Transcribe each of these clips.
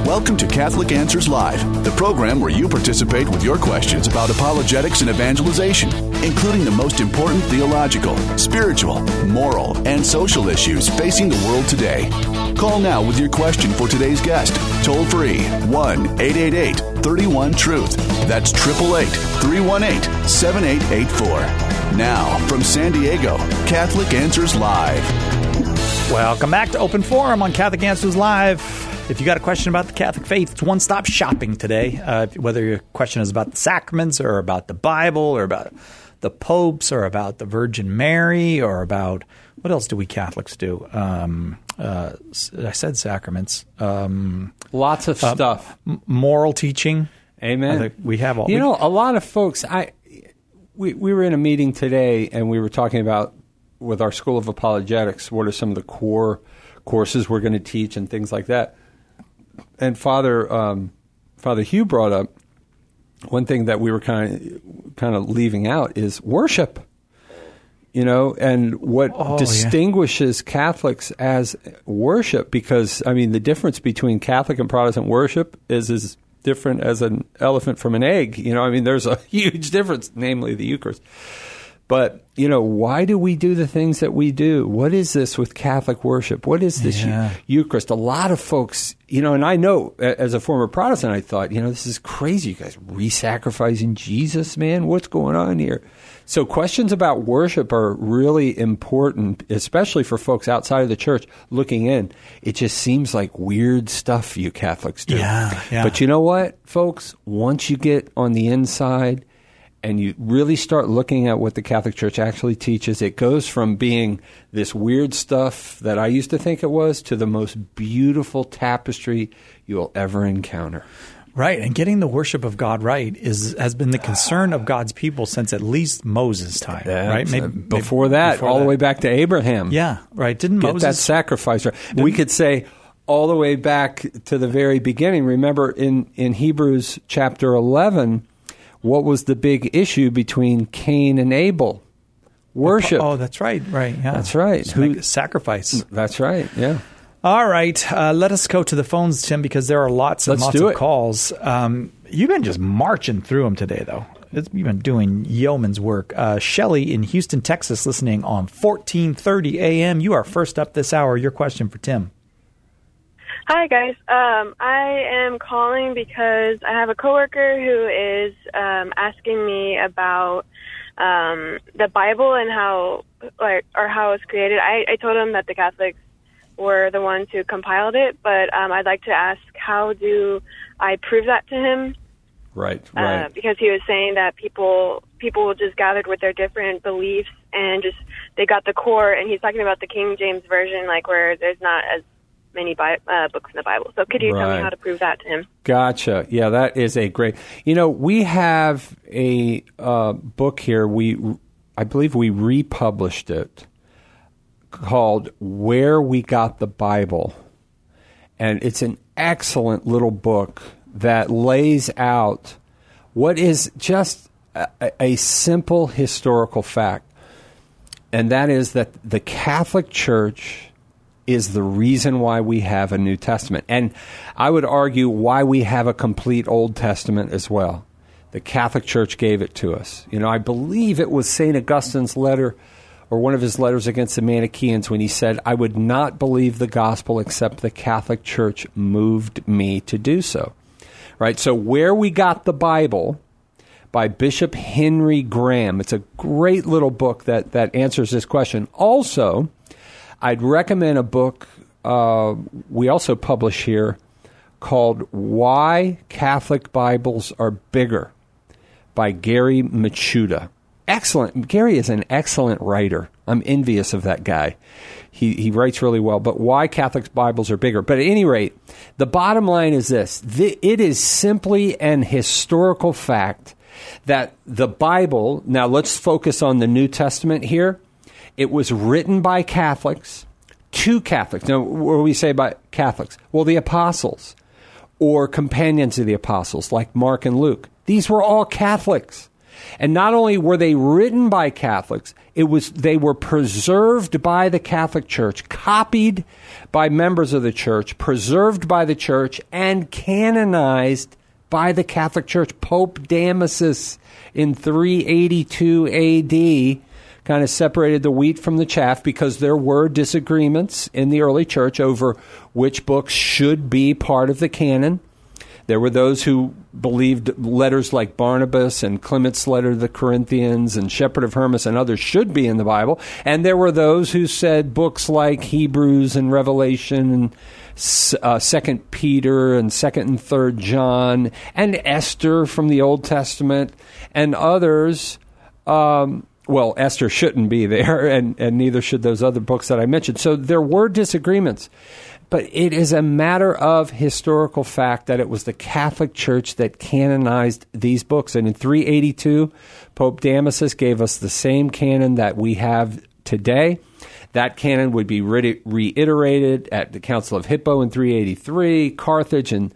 Welcome to Catholic Answers Live, the program where you participate with your questions about apologetics and evangelization, including the most important theological, spiritual, moral, and social issues facing the world today. Call now with your question for today's guest. Toll free 1-888-31-TRUTH. That's 888-318-7884. Now, from San Diego, Catholic Answers Live. Welcome back to Open Forum on Catholic Answers Live. If you got a question about the Catholic faith, it's one-stop shopping today. Whether your question is about the sacraments or about the Bible or about the popes or about the Virgin Mary or about – what else do we Catholics do? I said sacraments. Lots of stuff. Moral teaching. Amen. We have all. A lot of folks. We were in a meeting today, and we were talking about with our School of Apologetics what are some of the core courses we're going to teach and things like that. And Father Hugh brought up one thing that we were kind of leaving out is worship. And what distinguishes Catholics as worship, because, the difference between Catholic and Protestant worship is as different as an elephant from an egg. There's a huge difference, namely the Eucharist. But, why do we do the things that we do? What is this with Catholic worship? What is this Eucharist? A lot of folks, and I know as a former Protestant, I thought, this is crazy. You guys re-sacrificing Jesus, man? What's going on here? So questions about worship are really important, especially for folks outside of the church looking in. It just seems like weird stuff you Catholics do. Yeah. But you know what, folks? Once you get on the inside and you really start looking at what the Catholic Church actually teaches, it goes from being this weird stuff that I used to think it was to the most beautiful tapestry you'll ever encounter. Right, and getting the worship of God right has been the concern of God's people since at least Moses' time, right? Maybe before that, all the way back to Abraham. Yeah, right. Didn't get Moses that sacrifice right? We could say all the way back to the very beginning. Remember in Hebrews chapter 11, what was the big issue between Cain and Abel? Worship. Oh, that's right. Right. Yeah. That's right. Sacrifice. That's right. Yeah. All right. Let us go to the phones, Tim, because there are lots and lots of calls. You've been just marching through them today, though. You've been doing yeoman's work. Shelley in Houston, Texas, listening on 1430 AM. You are first up this hour. Your question for Tim. Hi, guys. I am calling because I have a coworker who is asking me about the Bible and how it's created. I told him that the Catholics were the ones who compiled it, but I'd like to ask, how do I prove that to him? Right. Because he was saying that people just gathered with their different beliefs and they got the core, and he's talking about the King James Version, where there's not as many books in the Bible. So could you tell me how to prove that to him? Gotcha. Yeah, that is a great... we have a book here. I believe we republished it, called Where We Got the Bible. And it's an excellent little book that lays out what is just a simple historical fact. And that is that the Catholic Church is the reason why we have a New Testament. And I would argue why we have a complete Old Testament as well. The Catholic Church gave it to us. I believe it was St. Augustine's letter, or one of his letters against the Manichaeans, when he said, I would not believe the gospel except the Catholic Church moved me to do so. Right? So Where We Got the Bible by Bishop Henry Graham. It's a great little book that answers this question. Also, I'd recommend a book we also publish here called Why Catholic Bibles Are Bigger by Gary Machuda. Excellent. Gary is an excellent writer. I'm envious of that guy. He writes really well. But Why Catholic Bibles Are Bigger. But at any rate, the bottom line is this. It is simply an historical fact that the Bible, now let's focus on the New Testament here. It was written by Catholics to Catholics. Now, what do we say about Catholics? Well, the apostles or companions of the apostles like Mark and Luke. These were all Catholics. And not only were they written by Catholics, they were preserved by the Catholic Church, copied by members of the Church, preserved by the Church, and canonized by the Catholic Church. Pope Damasus in 382 A.D. kind of separated the wheat from the chaff because there were disagreements in the early church over which books should be part of the canon. There were those who believed letters like Barnabas and Clement's letter to the Corinthians and Shepherd of Hermas and others should be in the Bible. And there were those who said books like Hebrews and Revelation and 2 Peter and 2 and 3 John and Esther from the Old Testament and others. Well, Esther shouldn't be there, and neither should those other books that I mentioned. So there were disagreements. But it is a matter of historical fact that it was the Catholic Church that canonized these books. And in 382, Pope Damasus gave us the same canon that we have today. That canon would be reiterated at the Council of Hippo in 383, Carthage in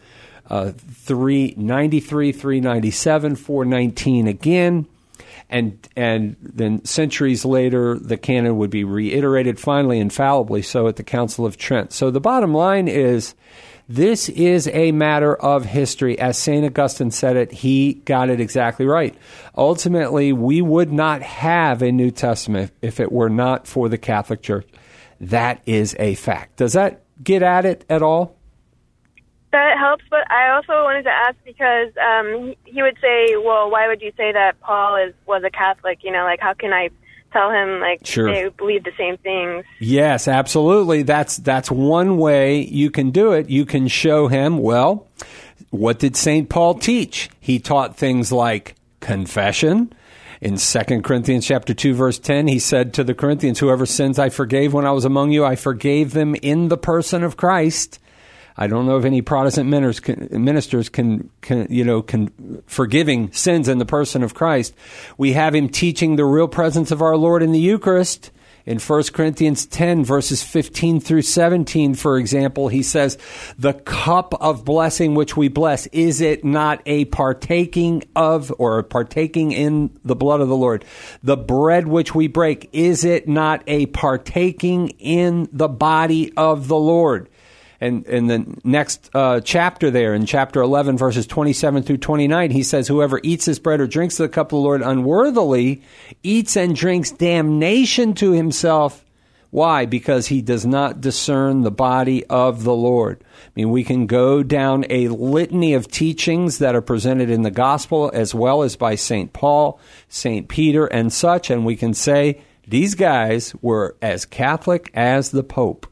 393, 397, 419 again. And then centuries later, the canon would be reiterated, finally, infallibly so at the Council of Trent. So the bottom line is, this is a matter of history. As St. Augustine said it, he got it exactly right. Ultimately, we would not have a New Testament if it were not for the Catholic Church. That is a fact. Does that get at it at all? That helps, but I also wanted to ask because he would say, well, why would you say that Paul was a Catholic? You know, like, how can I tell him, like, sure, they believe the same things? Yes, absolutely. That's one way you can do it. You can show him, well, what did St. Paul teach? He taught things like confession. In 2 Corinthians chapter 2, verse 10, he said to the Corinthians, whoever sins I forgave when I was among you, I forgave them in the person of Christ. I don't know if any Protestant ministers can forgiving sins in the person of Christ. We have him teaching the real presence of our Lord in the Eucharist. In 1 Corinthians 10, verses 15 through 17, for example, he says, the cup of blessing which we bless, is it not a partaking of or partaking in the blood of the Lord? The bread which we break, is it not a partaking in the body of the Lord? And in the next chapter there, in chapter 11, verses 27 through 29, he says, whoever eats this bread or drinks the cup of the Lord unworthily eats and drinks damnation to himself. Why? Because he does not discern the body of the Lord. I mean, we can go down a litany of teachings that are presented in the gospel as well as by St. Paul, St. Peter, and such, and we can say these guys were as Catholic as the Pope.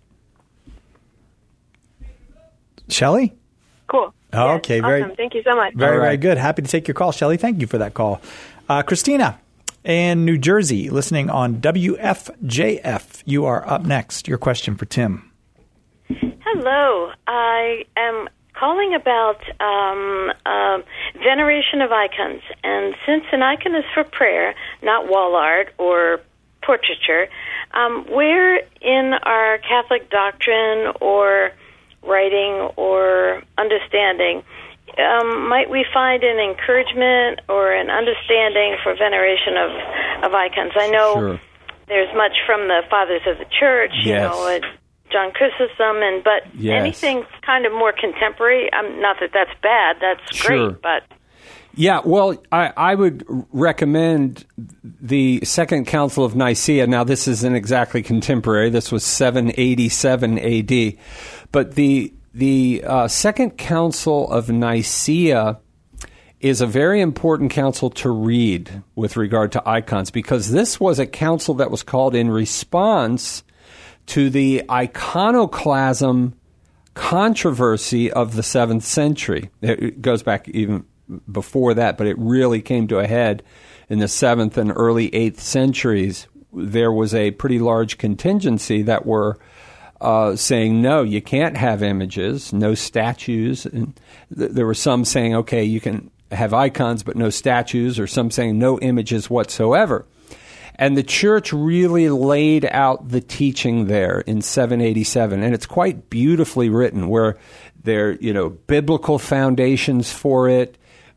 Shelley? Cool. Oh, okay, awesome. very. Thank you so much. Very good. Happy to take your call, Shelley. Thank you for that call. Christina in New Jersey, listening on WFJF. You are up next. Your question for Tim. Hello. I am calling about veneration of icons. And since an icon is for prayer, not wall art or portraiture, where in our Catholic doctrine or writing or understanding might we find an encouragement or an understanding for veneration of icons? I know there's much from the fathers of the church, John Chrysostom, but anything kind of more contemporary, not that that's bad, that's great, but... Yeah, well, I would recommend the Second Council of Nicaea. Now, this isn't exactly contemporary. This was 787 A.D., but the Second Council of Nicaea is a very important council to read with regard to icons, because this was a council that was called in response to the iconoclasm controversy of the 7th century. It goes back even before that, but it really came to a head in the 7th and early 8th centuries. There was a pretty large contingency that were saying, no, you can't have images, no statues. And there were some saying, okay, you can have icons, but no statues, or some saying no images whatsoever. And the church really laid out the teaching there in 787, and it's quite beautifully written, where there, biblical foundations for it,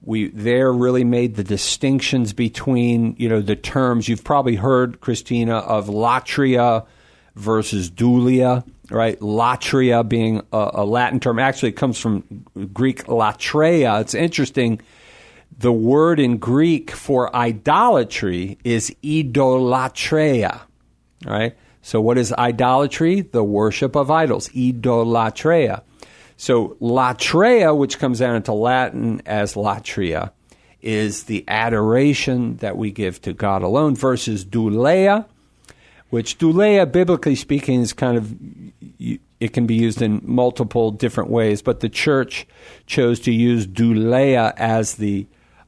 We there really made the distinctions between, the terms. You've probably heard, Christina, of latria versus dulia, right? Latria being a Latin term. Actually, it comes from Greek latreia. It's interesting. The word in Greek for idolatry is idolatreia, right? So what is idolatry? The worship of idols, idolatreia. So latreia, which comes down into Latin as latria, is the adoration that we give to God alone, versus douleia, which douleia, biblically speaking, is kind of, it can be used in multiple different ways, but the church chose to use douleia as the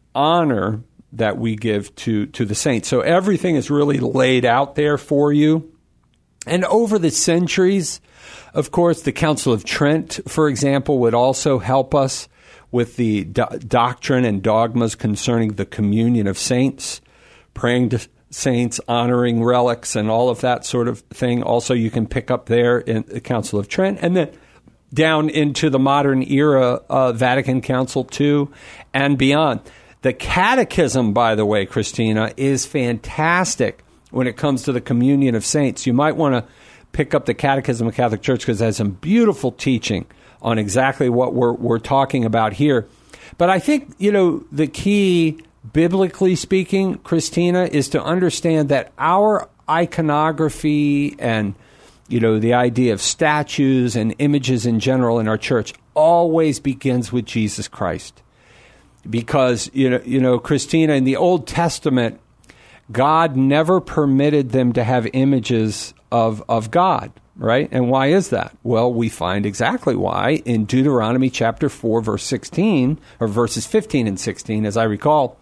honor that we give to the saints. So everything is really laid out there for you. And over the centuries, of course, the Council of Trent, for example, would also help us with the doctrine and dogmas concerning the communion of saints, praying to saints, honoring relics, and all of that sort of thing. Also, you can pick up there in the Council of Trent. And then down into the modern era, Vatican Council II and beyond. The Catechism, by the way, Christina, is fantastic when it comes to the communion of saints. You might want to pick up the Catechism of the Catholic Church because it has some beautiful teaching on exactly what we're talking about here. But I think, the key, biblically speaking, Christina, is to understand that our iconography and, the idea of statues and images in general in our church always begins with Jesus Christ. Because, Christina, in the Old Testament, God never permitted them to have images of God, right? And why is that? Well, we find exactly why in Deuteronomy chapter 4, verse 16, or verses 15 and 16, as I recall.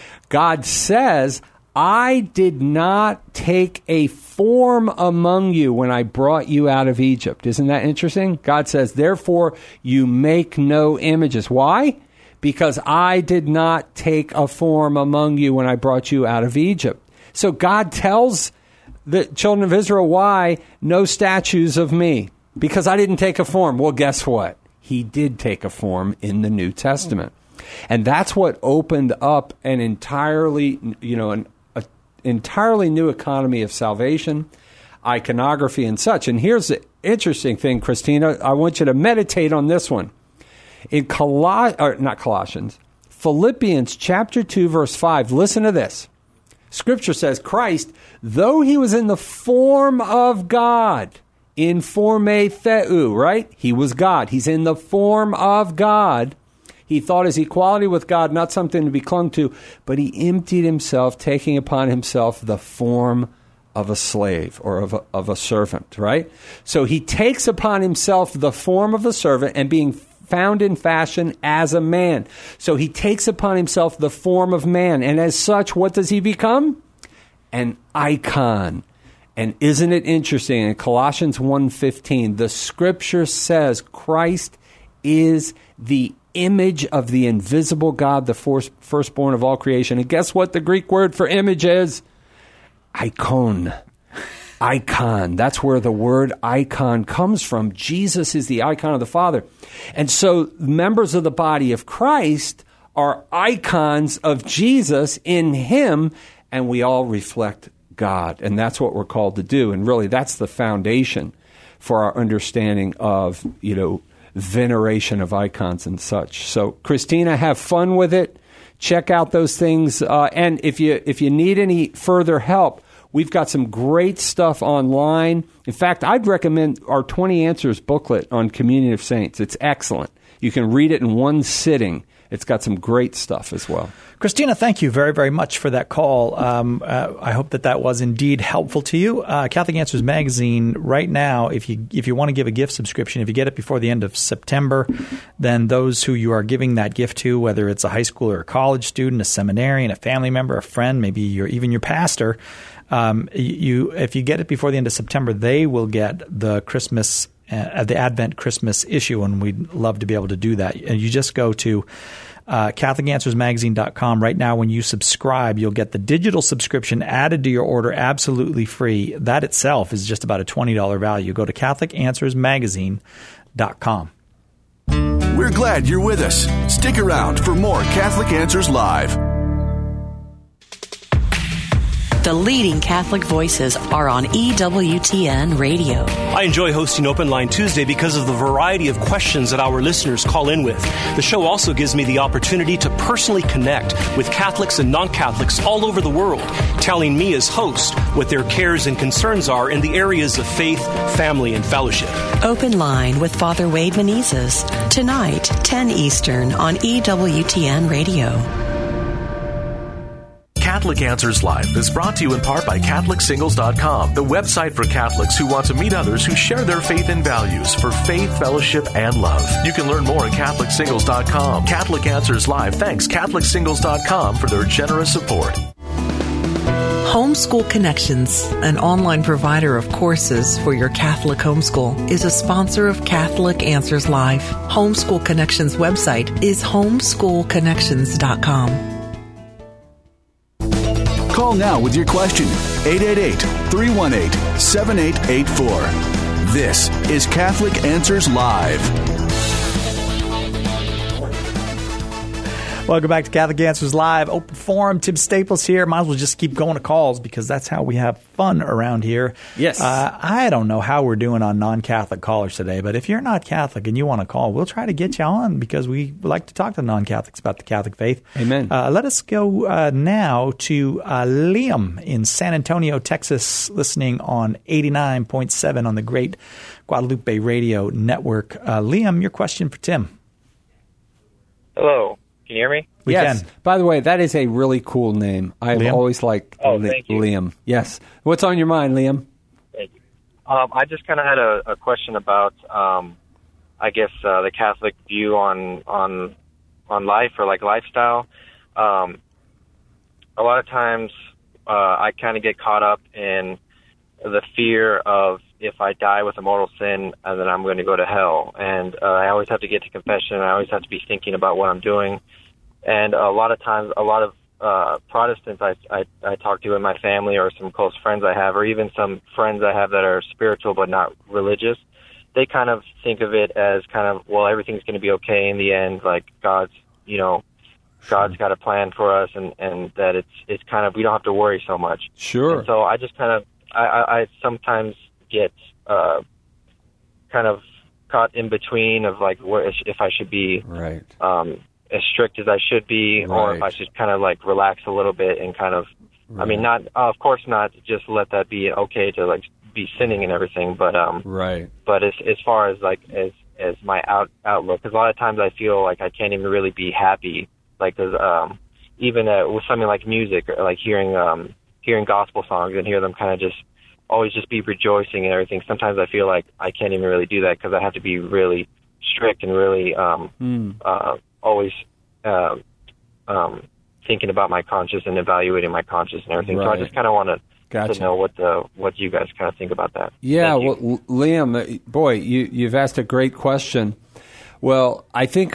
God says, I did not take a form among you when I brought you out of Egypt. Isn't that interesting? God says, therefore, you make no images. Why? Because I did not take a form among you when I brought you out of Egypt. So God tells the children of Israel, why? No statues of me. Because I didn't take a form. Well, guess what? He did take a form in the New Testament. And that's what opened up an entirely, entirely new economy of salvation, iconography and such. And here's the interesting thing, Christina. I want you to meditate on this one. In Philippians chapter 2, verse 5, listen to this. Scripture says, Christ, though he was in the form of God, in forme theou, right? He was God. He's in the form of God. He thought his equality with God not something to be clung to, but he emptied himself, taking upon himself the form of a slave or of a servant, right? So he takes upon himself the form of a servant and being found in fashion as a man. So he takes upon himself the form of man. And as such, what does he become? An icon. And isn't it interesting? In Colossians 1:15, the scripture says Christ is the image of the invisible God, the firstborn of all creation. And guess what the Greek word for image is? Icon. Icon. That's where the word icon comes from. Jesus is the icon of the Father. And so members of the body of Christ are icons of Jesus in him, and we all reflect God. And that's what we're called to do. And really, that's the foundation for our understanding of, veneration of icons and such. So, Christina, have fun with it. Check out those things. And if you need any further help, we've got some great stuff online. In fact, I'd recommend our 20 Answers booklet on Communion of Saints. It's excellent. You can read it in one sitting. It's got some great stuff as well. Christina, thank you very, very much for that call. I hope that was indeed helpful to you. Catholic Answers Magazine, right now, if you want to give a gift subscription, if you get it before the end of September, then those who you are giving that gift to, whether it's a high school or a college student, a seminarian, a family member, a friend, maybe even your pastor, if you get it before the end of September, they will get the the Advent Christmas issue, and we'd love to be able to do that. And you just go to CatholicAnswersMagazine.com. Right now, when you subscribe, you'll get the digital subscription added to your order absolutely free. That itself is just about a $20 value. Go to CatholicAnswersMagazine.com. We're glad you're with us. Stick around for more Catholic Answers Live. The leading Catholic voices are on EWTN Radio. I enjoy hosting Open Line Tuesday because of the variety of questions that our listeners call in with. The show also gives me the opportunity to personally connect with Catholics and non-Catholics all over the world, telling me as host what their cares and concerns are in the areas of faith, family, and fellowship. Open Line with Father Wade Menezes. Tonight, 10 Eastern on EWTN Radio. Catholic Answers Live is brought to you in part by CatholicSingles.com, the website for Catholics who want to meet others who share their faith and values for faith, fellowship, and love. You can learn more at CatholicSingles.com. Catholic Answers Live thanks CatholicSingles.com for their generous support. Homeschool Connections, an online provider of courses for your Catholic homeschool, is a sponsor of Catholic Answers Live. Homeschool Connections website is homeschoolconnections.com. Call now with your question. 888-318-7884. This is Catholic Answers Live. Welcome back to Catholic Answers Live. Open Forum. Tim Staples here. Might as well just keep going to calls because that's how we have fun around here. Yes. I don't know how we're doing on non-Catholic callers today, but if you're not Catholic and you want to call, we'll try to get you on because we like to talk to non-Catholics about the Catholic faith. Amen. Let us go now to Liam in San Antonio, Texas, listening on 89.7 on the Great Guadalupe Radio Network. Liam, your question for Tim. Hello. Can you hear me? We yes. can. By the way, that is a really cool name. I've always liked thank you. Liam. Yes. What's on your mind, Liam? Thank you. I just kind of had a question about, I guess, the Catholic view on life or like lifestyle. A lot of times, I kind of get caught up in the fear of if I die with a mortal sin, then I'm going to go to hell. And I always have to get to confession. I always have to be thinking about what I'm doing. And a lot of times, a lot of Protestants I talk to in my family or some close friends I have, or even some friends I have that are spiritual but not religious, they kind of think of it as kind of, well, everything's going to be okay in the end. Like God's got a plan for us, and that it's kind of, we don't have to worry so much. Sure. And so I just kind of, I sometimes get kind of caught in between of like where if I should be right. As strict as I should be, right. or if I should kind of like relax a little bit and kind of, right. I mean, not of course not just let that be okay to like be sinning and everything, but right. But as far as like as my outlook, because a lot of times I feel like I can't even really be happy, like because even with something like music or like hearing gospel songs and hear them kind of just always just be rejoicing and everything. Sometimes I feel like I can't even really do that because I have to be really strict and really always thinking about my conscience and evaluating my conscience and everything. Right. So I just kind of want to know what you guys kind of think about that. Yeah, well, Liam, boy, you've asked a great question. Well, I think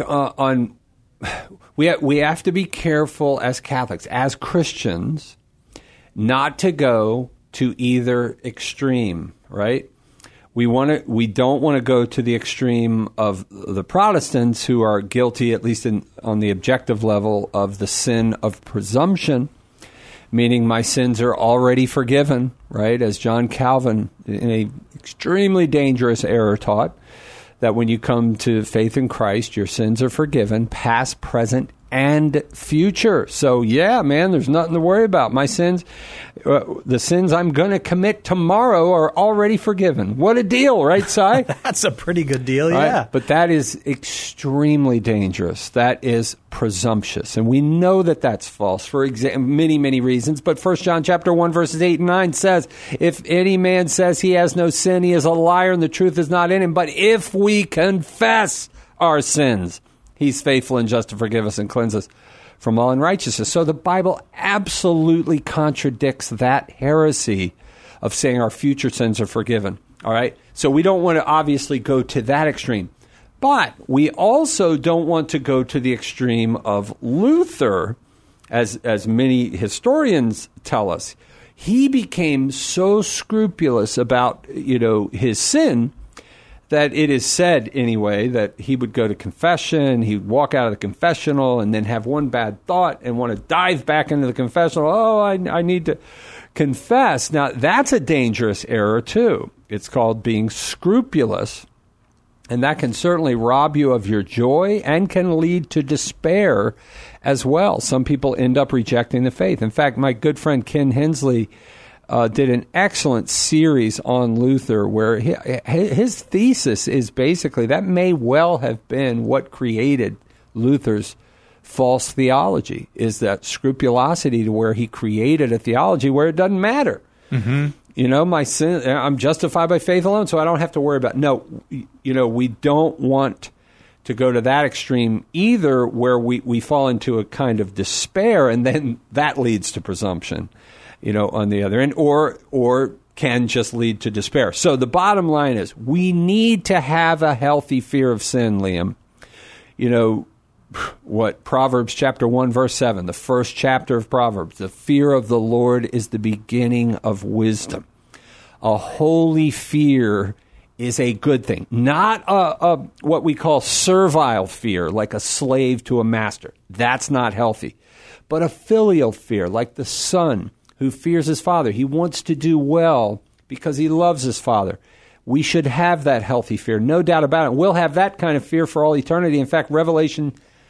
we have to be careful as Catholics, as Christians, not to go to either extreme, right? We don't want to go to the extreme of the Protestants who are guilty, at least on the objective level, of the sin of presumption, meaning my sins are already forgiven, right? As John Calvin, in a extremely dangerous error, taught, that when you come to faith in Christ, your sins are forgiven, past, present, and future. So, yeah, man, there's nothing to worry about. My sins, the sins I'm going to commit tomorrow are already forgiven. What a deal, right, Si? That's a pretty good deal, yeah. Right? But that is extremely dangerous. That is presumptuous. And we know that that's false for many, many reasons. But 1 John chapter 1, verses 8 and 9 says, if any man says he has no sin, he is a liar and the truth is not in him. But if we confess our sins, He's faithful and just to forgive us and cleanse us from all unrighteousness. So the Bible absolutely contradicts that heresy of saying our future sins are forgiven. All right? So we don't want to obviously go to that extreme. But we also don't want to go to the extreme of Luther, as many historians tell us. He became so scrupulous about, his sin that it is said anyway that he would go to confession, he'd walk out of the confessional and then have one bad thought and want to dive back into the confessional. Oh, I need to confess. Now, that's a dangerous error too. It's called being scrupulous, and that can certainly rob you of your joy and can lead to despair as well. Some people end up rejecting the faith. In fact, my good friend Ken Hensley did an excellent series on Luther where his thesis is basically that may well have been what created Luther's false theology, is that scrupulosity to where he created a theology where it doesn't matter. Mm-hmm. You know, my sin, I'm justified by faith alone, so I don't have to worry about it. No, you know, we don't want to go to that extreme either, where we fall into a kind of despair, and then that leads to presumption, you know, on the other end, or can just lead to despair. So the bottom line is we need to have a healthy fear of sin, Liam. You know, what Proverbs chapter 1, verse 7, the first chapter of Proverbs, the fear of the Lord is the beginning of wisdom. A holy fear is a good thing, not a what we call servile fear, like a slave to a master. That's not healthy. But a filial fear, like the son who fears his father. He wants to do well because he loves his father. We should have that healthy fear, no doubt about it. We'll have that kind of fear for all eternity. In fact, Revelation,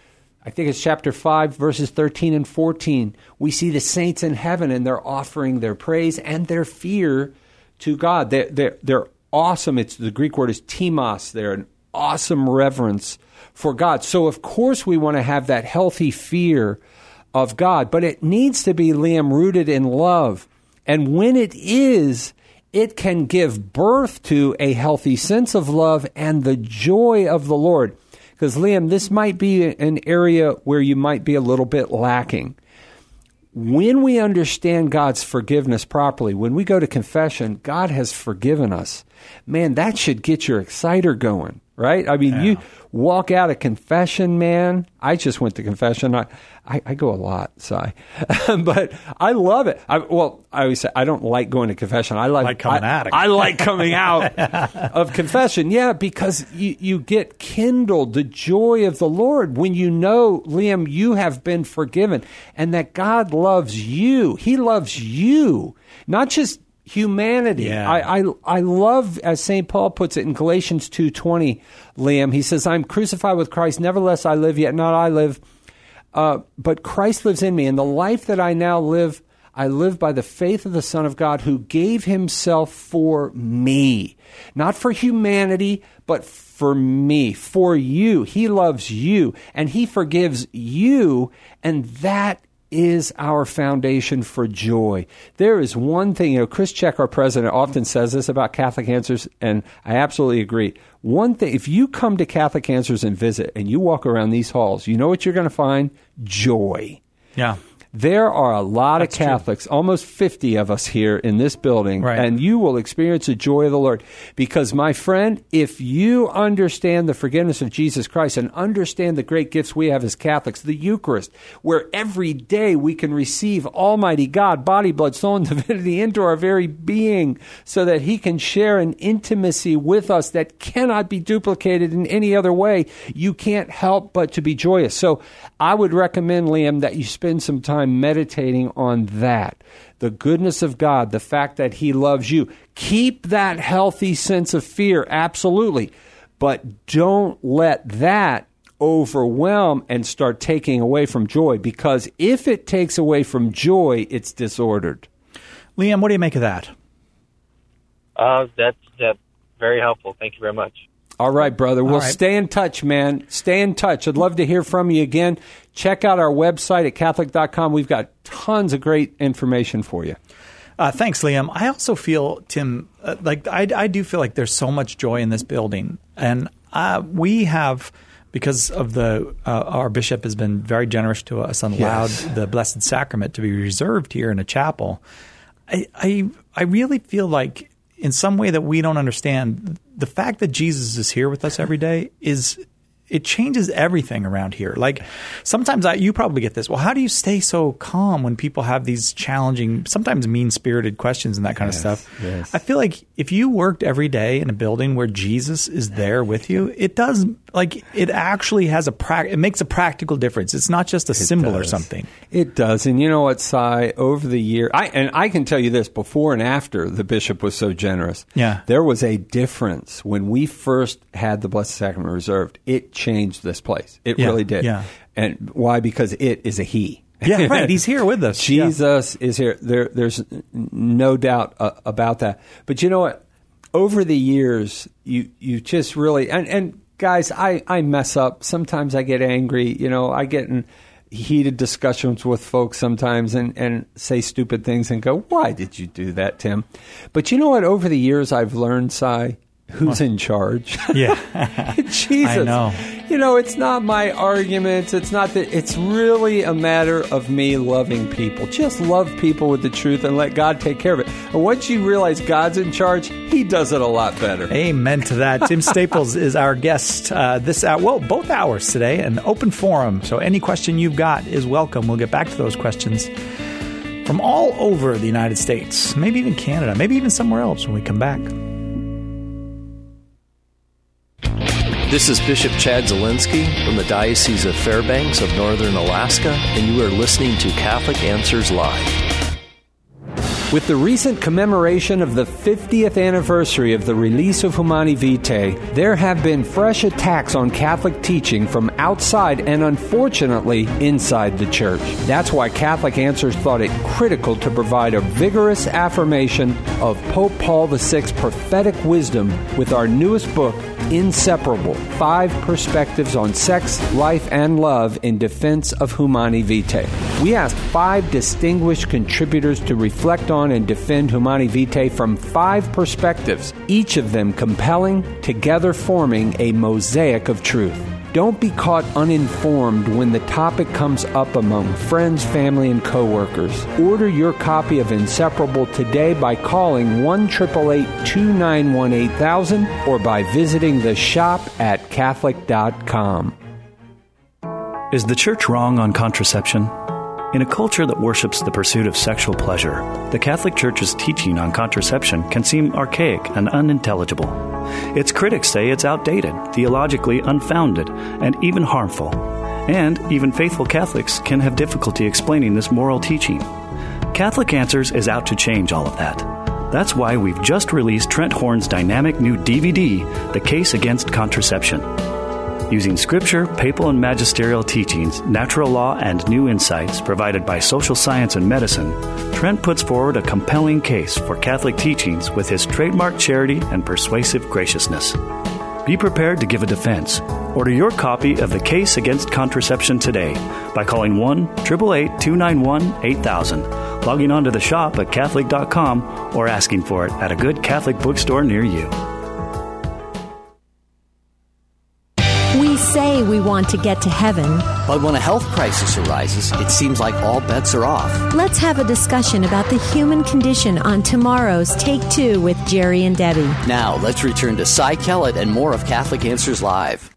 I think it's chapter 5, verses 13 and 14. We see the saints in heaven, and they're offering their praise and their fear to God. They're awesome. It's the Greek word is timos. They're an awesome reverence for God. So, of course, we want to have that healthy fear of God, but it needs to be, Liam, rooted in love. And when it is, it can give birth to a healthy sense of love and the joy of the Lord. Because, Liam, this might be an area where you might be a little bit lacking. When we understand God's forgiveness properly, when we go to confession, God has forgiven us. Man, that should get your exciter going, right? I mean, you walk out of confession, man. I just went to confession. I go a lot, Si. But I love it. I always say I don't like going to confession. I like coming out. I like coming out of confession. Yeah, because you get kindled the joy of the Lord when you know, Liam, you have been forgiven and that God loves you. He loves you, not just humanity. Yeah. I love, as St. Paul puts it in Galatians 2:20, Liam, he says, I'm crucified with Christ, nevertheless I live, yet not I live, but Christ lives in me. And the life that I now live, I live by the faith of the Son of God who gave himself for me. Not for humanity, but for me, for you. He loves you, and he forgives you, and that is our foundation for joy. There is one thing, Chris Check, our president, often says this about Catholic Answers, and I absolutely agree. One thing, if you come to Catholic Answers and visit, and you walk around these halls, you know what you're going to find? Joy. Yeah. There are a lot of Catholics, true. Almost 50 of us here in this building, right. And you will experience the joy of the Lord. Because, my friend, if you understand the forgiveness of Jesus Christ and understand the great gifts we have as Catholics, the Eucharist, where every day we can receive Almighty God, body, blood, soul, and divinity into our very being so that he can share an intimacy with us that cannot be duplicated in any other way, you can't help but to be joyous. So I would recommend, Liam, that you spend some time meditating on that. The goodness of God, the fact that he loves you. Keep that healthy sense of fear, absolutely. But don't let that overwhelm and start taking away from joy, because if it takes away from joy, it's disordered. Liam, what do you make of that? That's very helpful. Thank you very much. All right, brother. We'll stay in touch, man. Stay in touch. I'd love to hear from you again. Check out our website at Catholic.com. We've got tons of great information for you. Thanks, Liam. I also feel, Tim, I do feel like there's so much joy in this building. And we have, because of our bishop has been very generous to us and allowed the Blessed Sacrament to be reserved here in a chapel. I really feel like in some way that we don't understand, the fact that Jesus is here with us every day is it changes everything around here. Like sometimes you probably get this. Well, how do you stay so calm when people have these challenging, sometimes mean-spirited questions and that kind of stuff? Yes. I feel like if you worked every day in a building where Jesus is there with you, it does, like, it actually has it makes a practical difference. It's not just a symbol or something. It does. And you know what, Si, over the year, I can tell you this, before and after the bishop was so generous, there was a difference. When we first had the Blessed Sacrament reserved, it changed this place. It really did. Yeah. And why? Because it is a he. Yeah, right. He's here with us. Jesus is here. There's no doubt about that. But you know what? Over the years, you just really, and guys, I mess up. Sometimes I get angry. You know, I get in heated discussions with folks sometimes and say stupid things and go, why did you do that, Tim? But you know what? Over the years, I've learned, Si, who's in charge. Yeah. Jesus. I know. You know, it's not my arguments. It's not that. It's really a matter of me loving people. Just love people with the truth and let God take care of it. And once you realize God's in charge, He does it a lot better. Amen to that. Tim Staples is our guest this hour. Well, both hours today, an open forum. So any question you've got is welcome. We'll get back to those questions from all over the United States, maybe even Canada, maybe even somewhere else when we come back. This is Bishop Chad Zielinski from the Diocese of Fairbanks of Northern Alaska, and you are listening to Catholic Answers Live. With the recent commemoration of the 50th anniversary of the release of Humani Vitae, there have been fresh attacks on Catholic teaching from outside and, unfortunately, inside the Church. That's why Catholic Answers thought it critical to provide a vigorous affirmation of Pope Paul VI's prophetic wisdom with our newest book, Inseparable: 5 Perspectives on Sex, Life, and Love in Defense of Humani Vitae. We asked 5 distinguished contributors to reflect on and defend Humani Vitae from 5 perspectives, each of them compelling, together forming a mosaic of truth. Don't be caught uninformed when the topic comes up among friends, family, and coworkers. Order your copy of Inseparable today by calling 1-888-291-8000 or by visiting the shop at Catholic.com. Is the Church wrong on contraception? In a culture that worships the pursuit of sexual pleasure, the Catholic Church's teaching on contraception can seem archaic and unintelligible. Its critics say it's outdated, theologically unfounded, and even harmful. And even faithful Catholics can have difficulty explaining this moral teaching. Catholic Answers is out to change all of that. That's why we've just released Trent Horn's dynamic new DVD, The Case Against Contraception. Using scripture, papal and magisterial teachings, natural law, and new insights provided by social science and medicine, Trent puts forward a compelling case for Catholic teachings with his trademark charity and persuasive graciousness. Be prepared to give a defense. Order your copy of The Case Against Contraception today by calling 1-888-291-8000, logging on to the shop at Catholic.com, or asking for it at a good Catholic bookstore near you. We say we want to get to heaven. But when a health crisis arises, it seems like all bets are off. Let's have a discussion about the human condition on tomorrow's Take 2 with Jerry and Debbie. Now, let's return to Cy Kellett and more of Catholic Answers Live.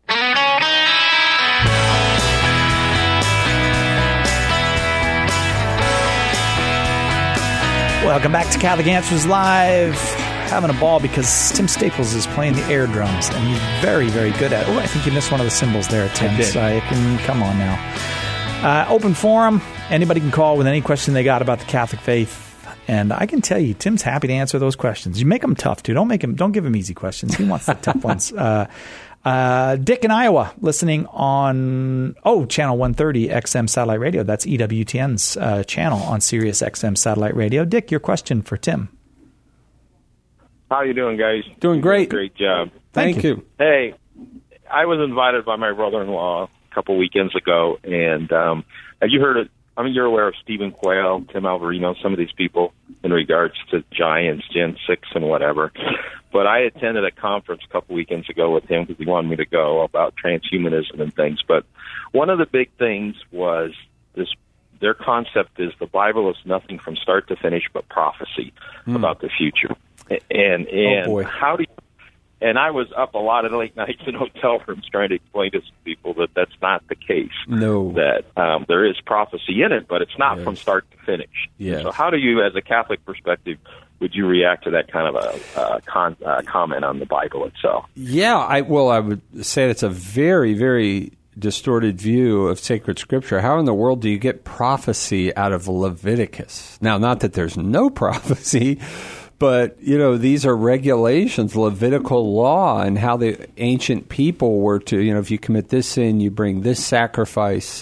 Welcome back to Catholic Answers Live. Having a ball because Tim Staples is playing the air drums, and he's very, very good at it. Oh, I think you missed one of the cymbals there, Tim. I did. So I can come on now. Open forum. Anybody can call with any question they got about the Catholic faith. And I can tell you, Tim's happy to answer those questions. You make them tough, too. Don't give him easy questions. He wants the tough ones. Dick in Iowa, listening on channel 130 XM Satellite Radio. That's EWTN's channel on Sirius XM Satellite Radio. Dick, your question for Tim. How you doing, guys? Doing great. Great job. Thank you. Hey, I was invited by my brother-in-law a couple weekends ago, and have you heard of, I mean, you're aware of Stephen Quayle, Tim Alvarino, some of these people in regards to Giants, Gen 6, and whatever. But I attended a conference a couple weekends ago with him because he wanted me to go about transhumanism and things. But one of the big things was their concept is the Bible is nothing from start to finish but prophecy about the future. And how do And I was up a lot of late nights in hotel rooms trying to explain to people that that's not the case. No. That there is prophecy in it, but it's not from start to finish. Yes. So how do you, as a Catholic perspective, would you react to that kind of a comment on the Bible itself? Yeah, I would say that's a very, very distorted view of sacred scripture. How in the world do you get prophecy out of Leviticus? Now, not that there's no prophecy, but, these are regulations, Levitical law, and how the ancient people were to, if you commit this sin, you bring this sacrifice,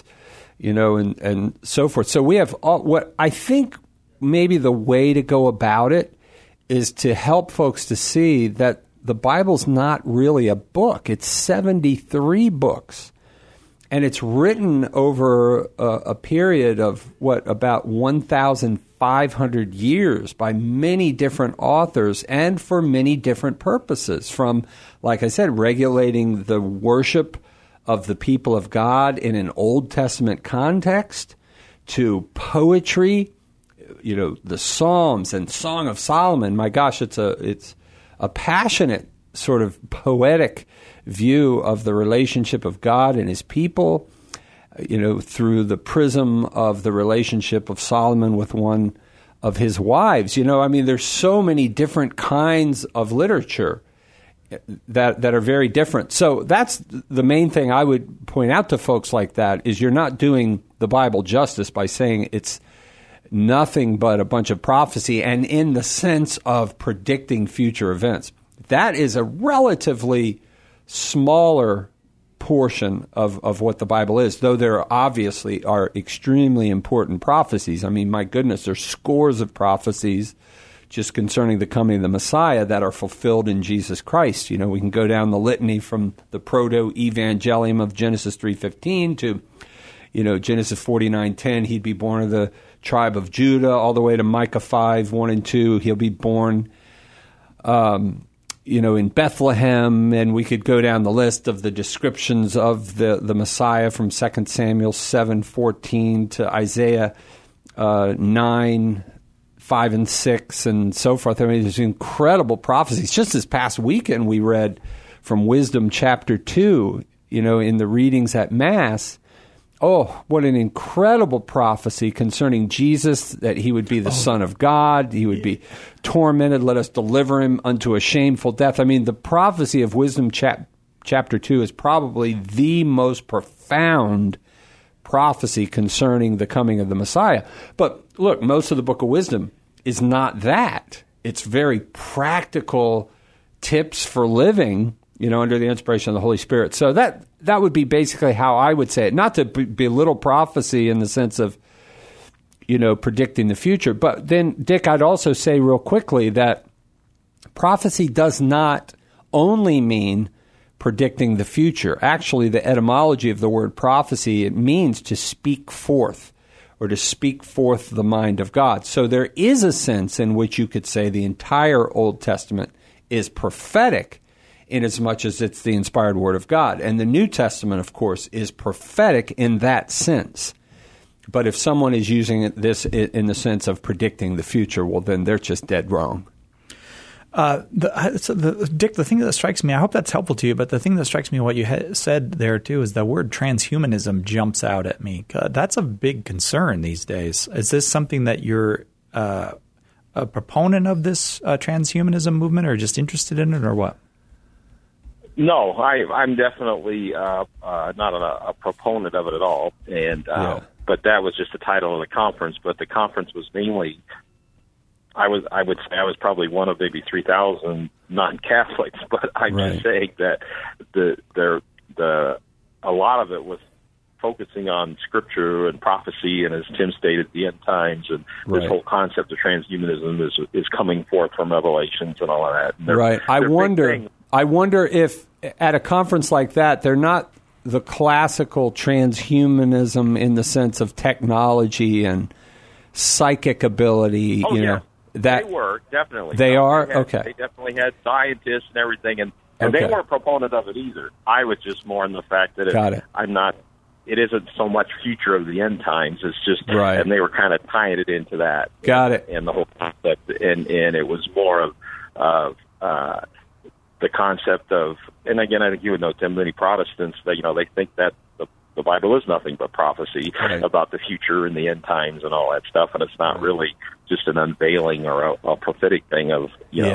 and so forth. So we have what I think maybe the way to go about it is to help folks to see that the Bible's not really a book. It's 73 books. And it's written over a period of, about 1,500 years by many different authors and for many different purposes, from, like I said, regulating the worship of the people of God in an Old Testament context, to poetry, the Psalms and Song of Solomon. My gosh, it's a passionate sort of poetic view of the relationship of God and his people, through the prism of the relationship of Solomon with one of his wives. There's so many different kinds of literature that are very different. So that's the main thing I would point out to folks like that, is you're not doing the Bible justice by saying it's nothing but a bunch of prophecy and in the sense of predicting future events. That is a relatively smaller portion of what the Bible is, though there obviously are extremely important prophecies. My goodness, there's scores of prophecies just concerning the coming of the Messiah that are fulfilled in Jesus Christ. We can go down the litany from the proto-evangelium of Genesis 3:15 to, Genesis 49:10, he'd be born of the tribe of Judah, all the way to Micah 5:1 and 2, he'll be born in Bethlehem, and we could go down the list of the descriptions of the Messiah from 2 Samuel 7:14 to Isaiah 9:5 and 6, and so forth. There's incredible prophecies. Just this past weekend, we read from Wisdom chapter 2, in the readings at Mass. Oh, what an incredible prophecy concerning Jesus, that he would be the Son of God, he would be tormented, let us deliver him unto a shameful death. The prophecy of Wisdom chapter 2 is probably the most profound prophecy concerning the coming of the Messiah. But look, most of the book of Wisdom is not that. It's very practical tips for living, under the inspiration of the Holy Spirit. So that would be basically how I would say it. Not to belittle prophecy in the sense of, predicting the future. But then, Dick, I'd also say real quickly that prophecy does not only mean predicting the future. Actually, the etymology of the word prophecy, it means to speak forth, or to speak forth the mind of God. So there is a sense in which you could say the entire Old Testament is prophetic, in as much as it's the inspired Word of God. And the New Testament, of course, is prophetic in that sense. But if someone is using this in the sense of predicting the future, well, then they're just dead wrong. Dick, the thing that strikes me, I hope that's helpful to you, but the thing that strikes me, what you said there, too, is the word transhumanism jumps out at me. That's a big concern these days. Is this something that you're a proponent of, this transhumanism movement, or just interested in it, or what? No, I'm definitely not a proponent of it at all, and but that was just the title of the conference. But the conference was mainly, I would say I was probably one of maybe 3,000 non-Catholics, but I'm just saying that a lot of it was focusing on Scripture and prophecy, and as Tim stated, the end times, and this whole concept of transhumanism is coming forth from Revelations and all of that. Right. I wonder if at a conference like that, they're not the classical transhumanism in the sense of technology and psychic ability. They were, definitely. They are? Okay. They definitely had scientists and everything, and they weren't a proponent of it either. I was just more in the fact that it isn't so much future of the end times. It's just, and they were kind of tying it into that. Got it. And the whole concept, and it was more of the concept of, and again, I think you would know, Tim, many Protestants, that, they think that the Bible is nothing but prophecy about the future and the end times and all that stuff, and it's not really just an unveiling or a prophetic thing of,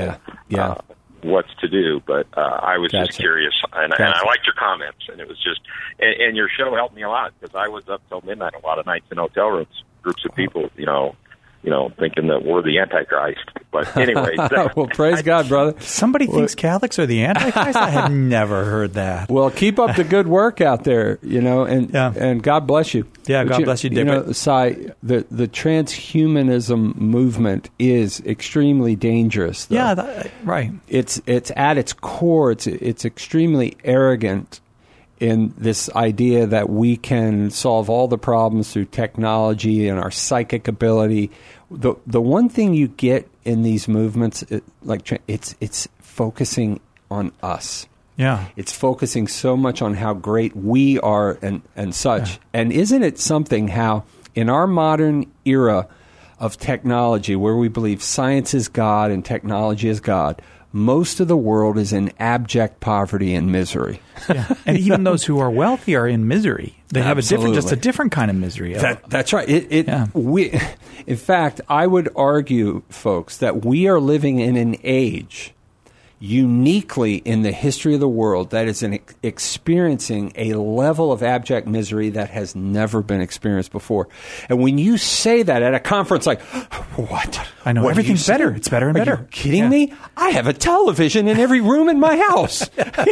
what's to do. But I was just curious, and I liked your comments, and it was just, and your show helped me a lot, because I was up till midnight a lot of nights in hotel rooms, groups of people, thinking that we're the Antichrist. But anyway. Well, praise God, brother. Somebody thinks Catholics are the Antichrist? I had never heard that. Well, keep up the good work out there, and God bless you. Yeah, God bless you, Dick. Cy, the transhumanism movement is extremely dangerous, though. Yeah, right. It's at its core, it's extremely arrogant in this idea that we can solve all the problems through technology and our psychic ability. The one thing you get in these movements, it's focusing on us. Yeah. It's focusing so much on how great we are and such. Yeah. And isn't it something how in our modern era of technology, where we believe science is God and technology is God, most of the world is in abject poverty and misery. Yeah. And even those who are wealthy are in misery. They have just a different kind of misery. That's right. In fact, I would argue, folks, that we are living in an age uniquely in the history of the world that is experiencing a level of abject misery that has never been experienced before. And when you say that at a conference like, what? I know, everything's better. It's better and better. Are you kidding me? I have a television in every room in my house.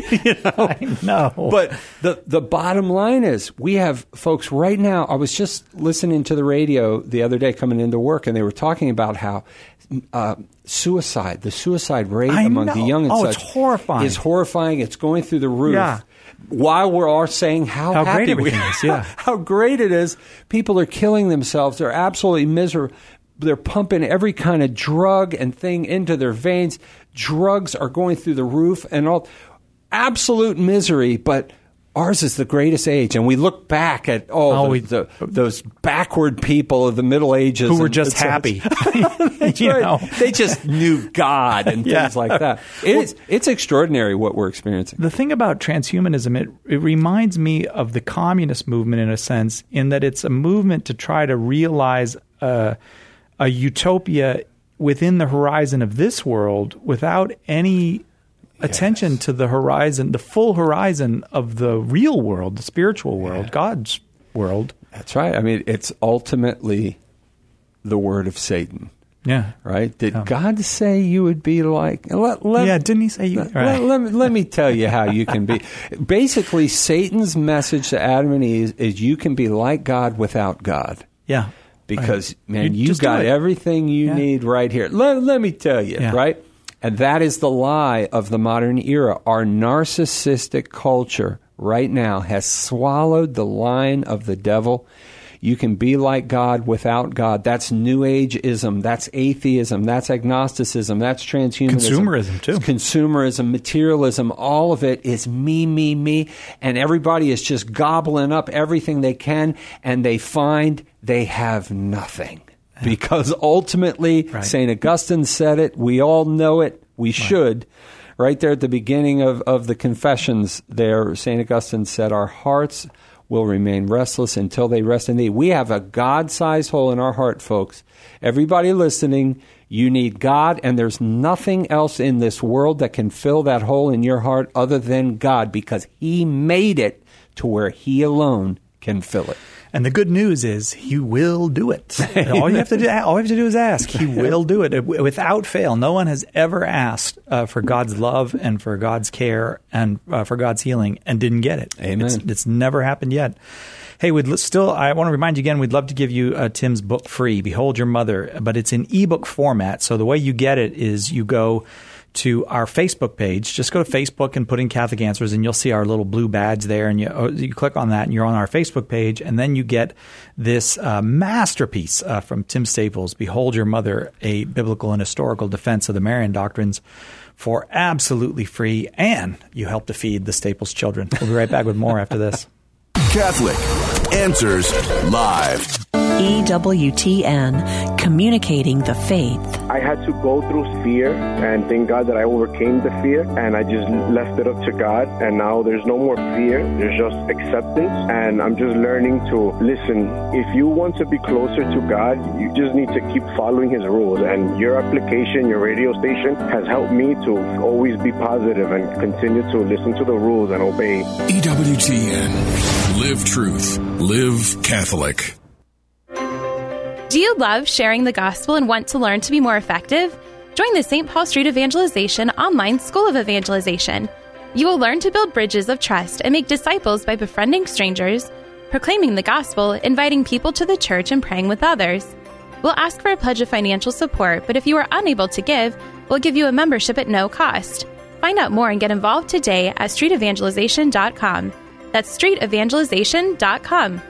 I know. But the bottom line is, we have folks right now. I was just listening to the radio the other day coming into work, and they were talking about how the suicide rate among the young and such it's horrifying. Is horrifying. It's going through the roof. Yeah. While we're all saying how happy great everything is, yeah. how great it is, people are killing themselves. They're absolutely miserable. They're pumping every kind of drug and thing into their veins. Drugs are going through the roof and all. Absolute misery, but ours is the greatest age, and we look back at those backward people of the Middle Ages who were just happy. That's right. They just knew God and things like that. It's extraordinary what we're experiencing. The thing about transhumanism, it reminds me of the communist movement in a sense, in that it's a movement to try to realize a utopia within the horizon of this world without any attention to the horizon, the full horizon of the real world, the spiritual world, God's world. That's right. I mean, it's ultimately the word of Satan. Yeah. Right? Did God say you would be like... didn't he say you... Let me tell you how you can be. Basically, Satan's message to Adam and Eve is you can be like God without God. Yeah. Because, man, you got everything you need right here. Let me tell you, right? And that is the lie of the modern era. Our narcissistic culture right now has swallowed the line of the devil. You can be like God without God. That's New Ageism. That's atheism. That's agnosticism. That's transhumanism. Consumerism, too. Consumerism, materialism, all of it is me, me, me. And everybody is just gobbling up everything they can, and they find they have nothing. Because ultimately, St. Augustine said it, we all know it, we should. Right there at the beginning of the Confessions there, St. Augustine said, our hearts will remain restless until they rest in thee. We have a God-sized hole in our heart, folks. Everybody listening, you need God, and there's nothing else in this world that can fill that hole in your heart other than God, because He made it to where He alone can fill it. And the good news is He will do it. All you have to do is ask. He will do it without fail. No one has ever asked for God's love and for God's care and for God's healing and didn't get it. Amen. It's never happened yet. Hey, I want to remind you again, we'd love to give you Tim's book free, Behold Your Mother, but it's in ebook format. So the way you get it is you go to our Facebook page. Just go to Facebook and put in Catholic Answers, and you'll see our little blue badge there. And you click on that, and you're on our Facebook page. And then you get this masterpiece from Tim Staples, Behold Your Mother, a biblical and historical defense of the Marian doctrines, for absolutely free. And you help to feed the Staples children. We'll be right back with more after this. Catholic Answers Live. EWTN, communicating the faith. I had to go through fear, and thank God that I overcame the fear, and I just left it up to God, and now there's no more fear, there's just acceptance, and I'm just learning to listen. If you want to be closer to God, you just need to keep following His rules, and your application, your radio station, has helped me to always be positive and continue to listen to the rules and obey. EWTN. Live truth. Live Catholic. Do you love sharing the gospel and want to learn to be more effective? Join the St. Paul Street Evangelization online School of Evangelization. You will learn to build bridges of trust and make disciples by befriending strangers, proclaiming the gospel, inviting people to the church, and praying with others. We'll ask for a pledge of financial support, but if you are unable to give, we'll give you a membership at no cost. Find out more and get involved today at streetevangelization.com. That's streetevangelization.com.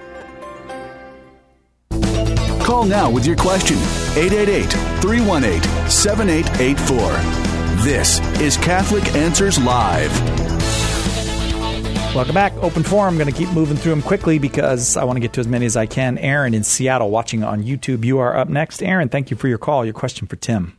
Call now with your question. 888-318-7884. This is Catholic Answers Live. Welcome back. Open forum. I'm going to keep moving through them quickly because I want to get to as many as I can. Aaron in Seattle watching on YouTube. You are up next. Aaron, thank you for your call. Your question for Tim.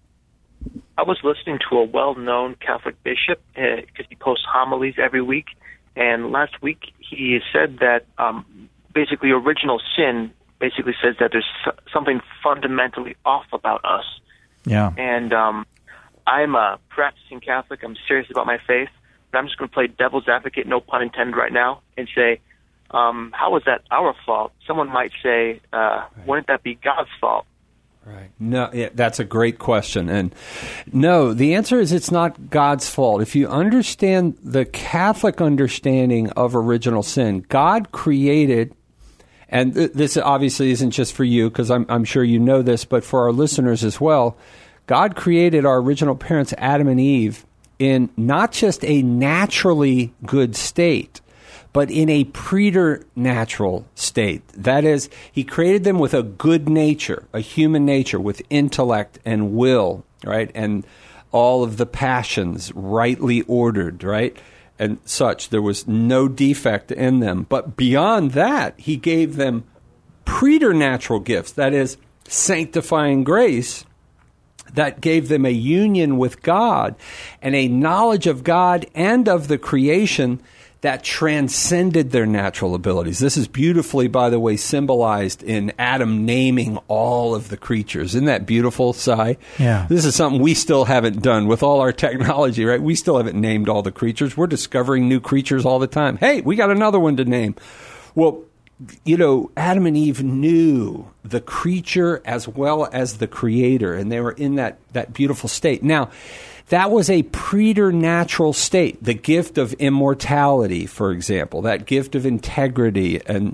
I was listening to a well-known Catholic bishop because he posts homilies every week. And last week he said that basically original sin basically says that there's something fundamentally off about us. Yeah. And I'm a practicing Catholic. I'm serious about my faith. But I'm just going to play devil's advocate, no pun intended right now, and say, how is that our fault? Someone might say, wouldn't that be God's fault? Right. No, yeah, that's a great question. And no, the answer is it's not God's fault. If you understand the Catholic understanding of original sin, God created, and this obviously isn't just for you, because I'm sure you know this, but for our listeners as well, God created our original parents, Adam and Eve, in not just a naturally good state, but in a preternatural state. That is, He created them with a good nature, a human nature, with intellect and will, right? And all of the passions rightly ordered, right? And such. There was no defect in them. But beyond that, He gave them preternatural gifts, that is, sanctifying grace, that gave them a union with God and a knowledge of God and of the creation that transcended their natural abilities. This is beautifully, by the way, symbolized in Adam naming all of the creatures. Isn't that beautiful, Si? Yeah. This is something we still haven't done with all our technology, right? We still haven't named all the creatures. We're discovering new creatures all the time. Hey, we got another one to name. Well, you know, Adam and Eve knew the creature as well as the creator, and they were in that beautiful state. Now, that was a preternatural state, the gift of immortality, for example, that gift of integrity and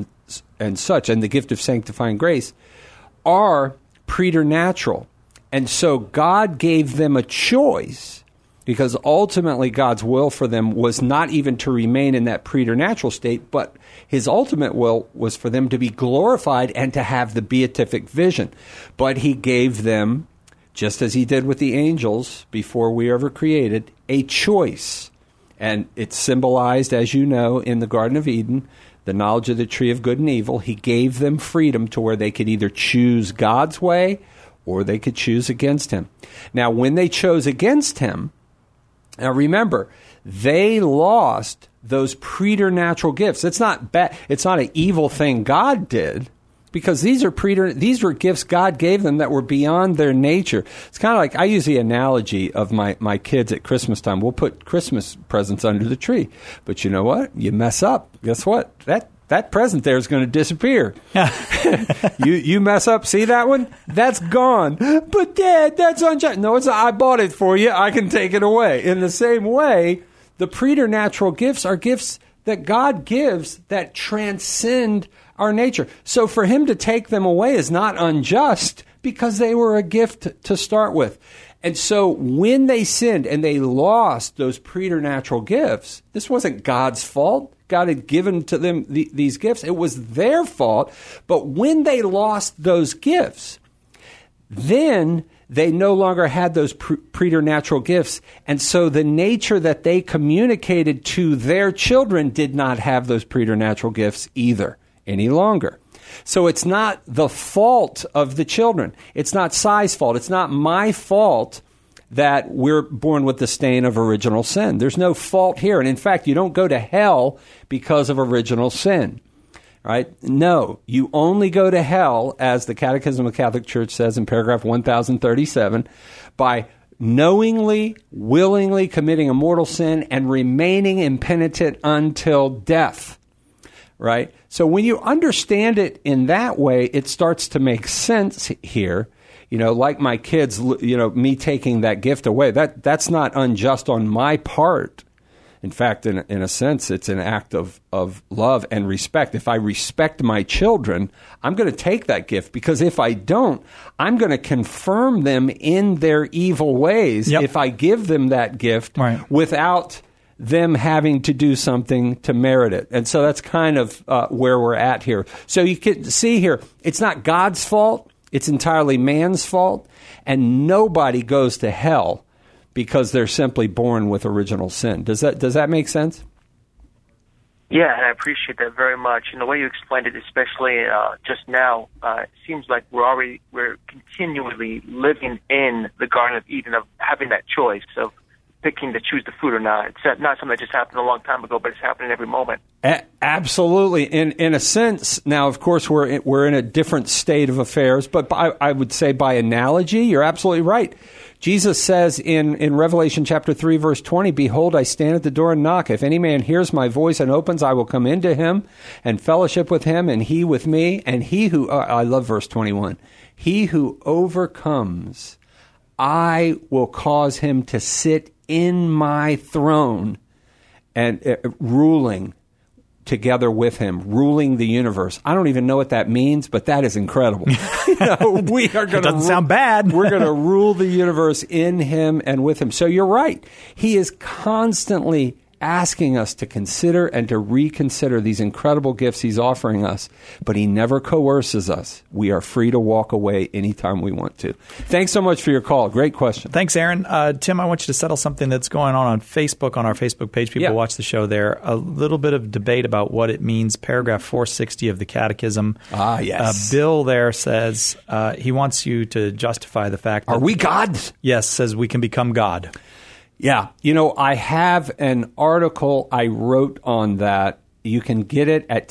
such, and the gift of sanctifying grace are preternatural. And so God gave them a choice, because ultimately God's will for them was not even to remain in that preternatural state, but His ultimate will was for them to be glorified and to have the beatific vision. But He gave them, just as He did with the angels before we were ever created, a choice. And it's symbolized, as you know, in the Garden of Eden, the knowledge of the tree of good and evil. He gave them freedom to where they could either choose God's way or they could choose against Him. Now, when they chose against Him, now remember, they lost those preternatural gifts. It's not bad. It's not an evil thing God did, because these were gifts God gave them that were beyond their nature. It's kind of like, I use the analogy of my kids at Christmas time. We'll put Christmas presents under the tree, but you know what? You mess up. Guess what? That present there is going to disappear. You mess up. See that one? That's gone. But Dad, that's unjust. No, I bought it for you. I can take it away. In the same way, the preternatural gifts are gifts that God gives that transcend our nature. So for Him to take them away is not unjust, because they were a gift to start with. And so when they sinned and they lost those preternatural gifts, this wasn't God's fault. God had given to them these gifts. It was their fault. But when they lost those gifts, then they no longer had those preternatural gifts. And so the nature that they communicated to their children did not have those preternatural gifts either any longer. So it's not the fault of the children. It's not Cy's fault. It's not my fault that we're born with the stain of original sin. There's no fault here. And in fact, you don't go to hell because of original sin. Right? No, you only go to hell, as the Catechism of the Catholic Church says in paragraph 1037, by knowingly, willingly committing a mortal sin and remaining impenitent until death. Right? So when you understand it in that way, it starts to make sense here. You know, like my kids, you know, me taking that gift away, that's not unjust on my part. In fact, in a sense, it's an act of love and respect. If I respect my children, I'm going to take that gift, because if I don't, I'm going to confirm them in their evil ways if I give them that gift without them having to do something to merit it. And so that's kind of where we're at here. So you can see here, it's not God's fault. It's entirely man's fault. And nobody goes to hell because they're simply born with original sin. Does that make sense? Yeah, and I appreciate that very much. And the way you explained it, especially just now, it seems like we're continually living in the Garden of Eden, of having that choice of picking to choose the food or not. It's not something that just happened a long time ago, but it's happening every moment. Absolutely. In a sense, now, of course, we're in a different state of affairs, but I would say by analogy, you're absolutely right. Jesus says in Revelation chapter 3, verse 20, "Behold, I stand at the door and knock. If any man hears my voice and opens, I will come into him and fellowship with him, and he with me. And he who," I love verse 21, "he who overcomes, I will cause him to sit in my throne," and ruling together with him, ruling the universe. I don't even know what that means, but that is incredible. We are going to. Doesn't sound bad. We're going to rule the universe in him and with him. So you're right. He is constantly asking us to consider and to reconsider these incredible gifts he's offering us, but he never coerces us. We are free to walk away anytime we want to. Thanks so much for your call. Great question. Thanks, Aaron. Tim, I want you to settle something that's going on Facebook, on our Facebook page. People watch the show there. A little bit of debate about what it means. Paragraph 460 of the Catechism. Yes. Bill there says he wants you to justify the fact that... Are we gods? Yes, says we can become God. Yeah. You know, I have an article I wrote on that. You can get it at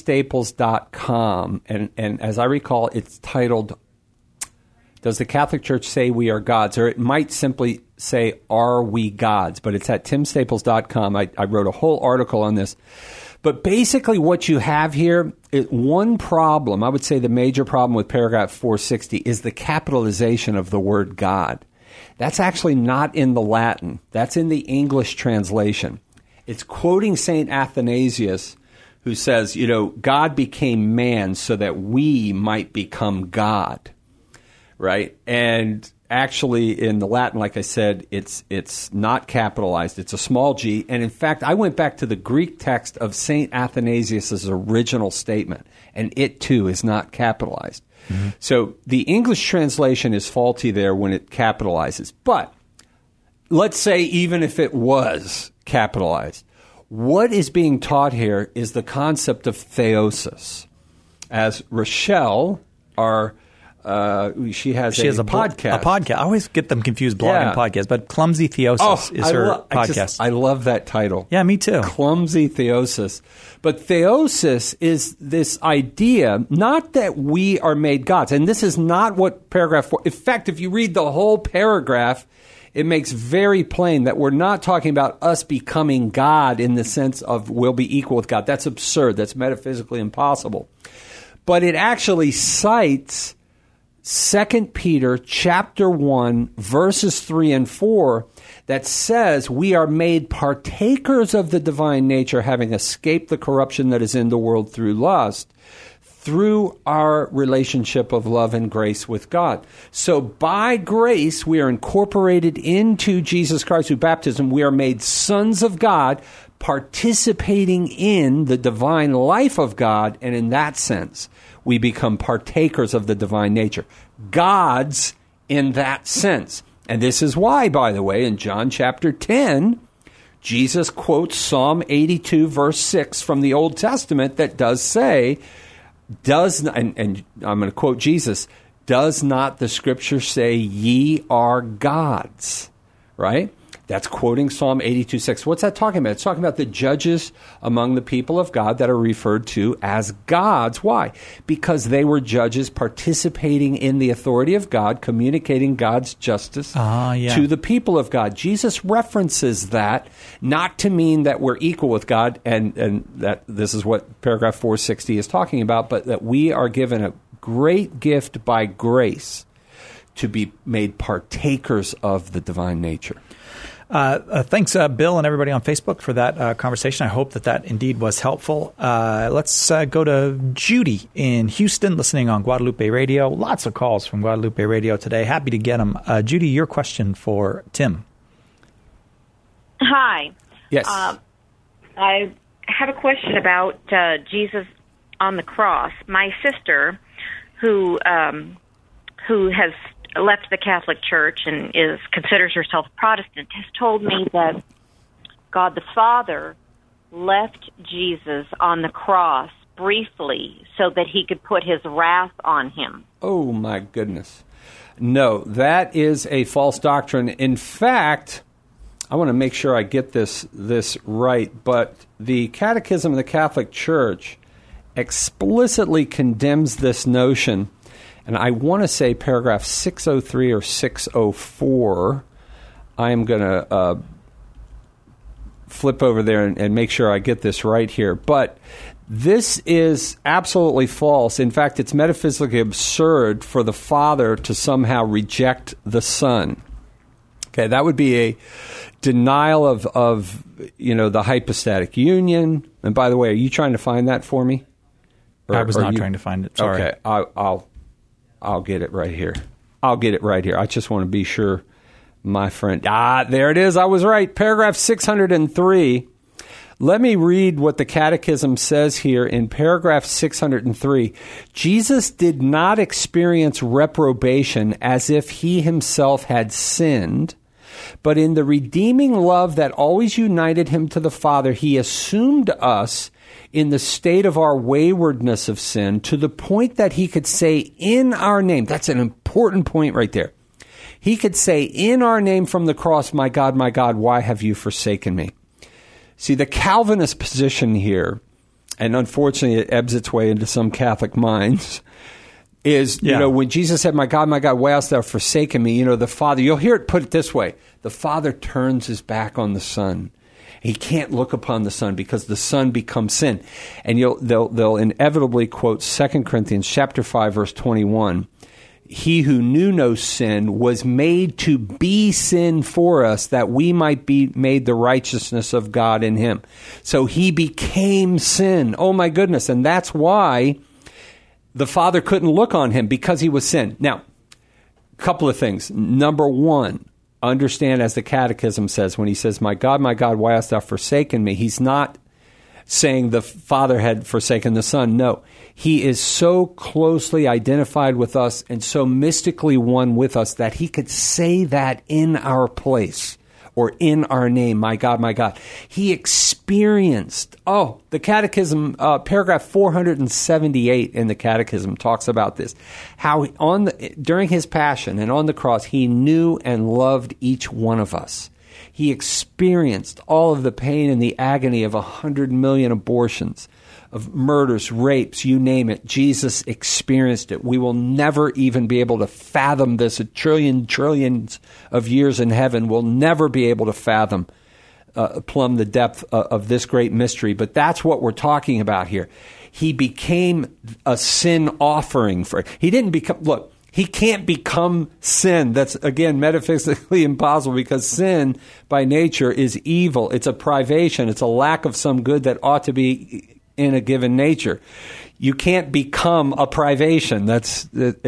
timstaples.com. And as I recall, it's titled, "Does the Catholic Church Say We Are Gods?" Or it might simply say, "Are We Gods?" But it's at timstaples.com. I wrote a whole article on this. But basically what you have here, one problem, I would say the major problem with paragraph 460 is the capitalization of the word God. That's actually not in the Latin. That's in the English translation. It's quoting St. Athanasius, who says, you know, God became man so that we might become God, right? And actually in the Latin, like I said, it's not capitalized. It's a small g. And in fact, I went back to the Greek text of St. Athanasius' original statement, and it too is not capitalized. Mm-hmm. So the English translation is faulty there when it capitalizes. But let's say even if it was capitalized, what is being taught here is the concept of theosis. As Rochelle, she has a podcast. A podcast. I always get them confused, blog and podcast, but Clumsy Theosis is her podcast. I love that title. Yeah, me too. Clumsy Theosis. But theosis is this idea, not that we are made gods. And this is not what paragraph 4... In fact, if you read the whole paragraph, it makes very plain that we're not talking about us becoming God in the sense of we'll be equal with God. That's absurd. That's metaphysically impossible. But it actually cites 2 Peter chapter 1, verses 3 and 4, that says we are made partakers of the divine nature, having escaped the corruption that is in the world through lust, through our relationship of love and grace with God. So by grace, we are incorporated into Jesus Christ through baptism. We are made sons of God, participating in the divine life of God, and in that sense, we become partakers of the divine nature. Gods in that sense. And this is why, by the way, in John chapter 10, Jesus quotes Psalm 82, verse 6 from the Old Testament that does say, does not, and I'm going to quote Jesus, does not the Scripture say ye are gods? Right? That's quoting Psalm 82:6. What's that talking about? It's talking about the judges among the people of God that are referred to as gods. Why? Because they were judges participating in the authority of God, communicating God's justice to the people of God. Jesus references that not to mean that we're equal with God, and that this is what paragraph 460 is talking about, but that we are given a great gift by grace to be made partakers of the divine nature. Thanks, Bill, and everybody on Facebook for that conversation. I hope that indeed was helpful. Let's go to Judy in Houston, listening on Guadalupe Radio. Lots of calls from Guadalupe Radio today. Happy to get them. Judy, your question for Tim. Hi. Yes. I have a question about Jesus on the cross. My sister, who has left the Catholic Church and considers herself Protestant, has told me that God the Father left Jesus on the cross briefly so that he could put his wrath on him. Oh, my goodness. No, that is a false doctrine. In fact, I want to make sure I get this right, but the Catechism of the Catholic Church explicitly condemns this notion. And I want to say paragraph 603 or 604. I am going to flip over there and make sure I get this right here. But this is absolutely false. In fact, it's metaphysically absurd for the Father to somehow reject the Son. Okay, that would be a denial of the hypostatic union. And by the way, are you trying to find that for me? I was not trying to find it. Sorry. Okay, I'll get it right here. I just want to be sure, my friend. There it is. I was right. Paragraph 603. Let me read what the Catechism says here in paragraph 603. Jesus did not experience reprobation as if he himself had sinned, but in the redeeming love that always united him to the Father, he assumed us in the state of our waywardness of sin to the point that he could say in our name, that's an important point right there. He could say in our name from the cross, my God, why have you forsaken me? See, the Calvinist position here, and unfortunately it ebbs its way into some Catholic minds, is, when Jesus said, my God, why hast thou forsaken me? The Father, you'll hear it put this way, the Father turns his back on the Son. He can't look upon the Son because the Son becomes sin. And they'll inevitably quote 2 Corinthians chapter 5, verse 21. He who knew no sin was made to be sin for us, that we might be made the righteousness of God in him. So he became sin. Oh my goodness. And that's why the Father couldn't look on him, because he was sin. Now, a couple of things. Number one, understand, as the Catechism says, when he says, my God, why hast thou forsaken me? He's not saying the Father had forsaken the Son. No, he is so closely identified with us and so mystically one with us that he could say that in our place or in our name, my God. He experienced, the Catechism, paragraph 478 in the Catechism talks about this, how during his passion and on the cross, he knew and loved each one of us. He experienced all of the pain and the agony of 100 million abortions, of murders, rapes, you name it. Jesus experienced it. We will never even be able to fathom this. Trillions of years in heaven will never be able to fathom, plumb the depth of this great mystery. But that's what we're talking about here. He became a sin offering for it. He didn't become, he can't become sin. That's, again, metaphysically impossible, because sin by nature is evil. It's a privation. It's a lack of some good that ought to be in a given nature. You can't become a privation. That's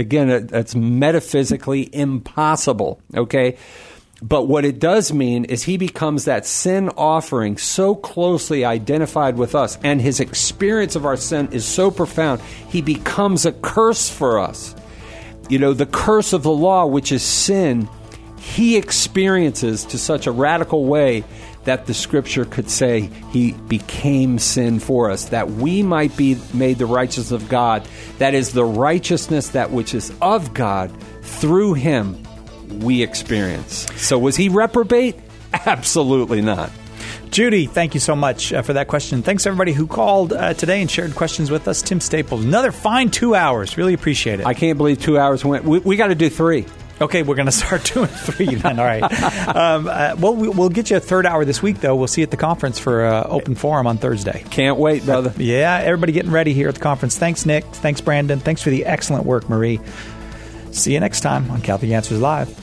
metaphysically impossible, okay? But what it does mean is he becomes that sin offering so closely identified with us, and his experience of our sin is so profound, he becomes a curse for us. The curse of the law, which is sin, he experiences to such a radical way that the Scripture could say he became sin for us, that we might be made the righteousness of God. That is the righteousness that which is of God through him we experience. So was he reprobate? Absolutely not. Judy, thank you so much for that question. Thanks, everybody who called today and shared questions with us. Tim Staples, another fine 2 hours. Really appreciate it. I can't believe 2 hours went. We got to do 3. Okay, we're going to start doing 3 then. All right. We'll get you a third hour this week, though. We'll see you at the conference for Open Forum on Thursday. Can't wait, brother. Yeah, everybody getting ready here at the conference. Thanks, Nick. Thanks, Brandon. Thanks for the excellent work, Marie. See you next time on Catholic Answers Live.